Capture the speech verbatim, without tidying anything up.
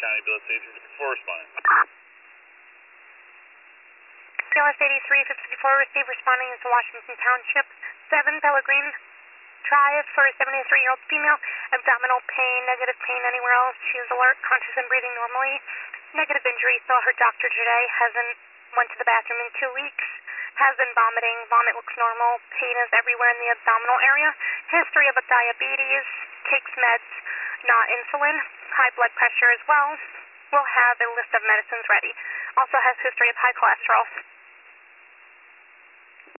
County, Bill Station fifty-four, responding. P L S eighty-three fifty-four, received, responding to Washington Township, seven Pellegrin Drive for a seventy-three-year-old female, abdominal pain, negative pain anywhere else. She is alert, conscious, and breathing normally. Negative injury, saw her doctor today, hasn't went to the bathroom in two weeks, has been vomiting, vomit looks normal, pain is everywhere in the abdominal area, history of a diabetes, takes meds, not insulin, high blood pressure as well. We'll have a list of medicines ready. Also has history of high cholesterol.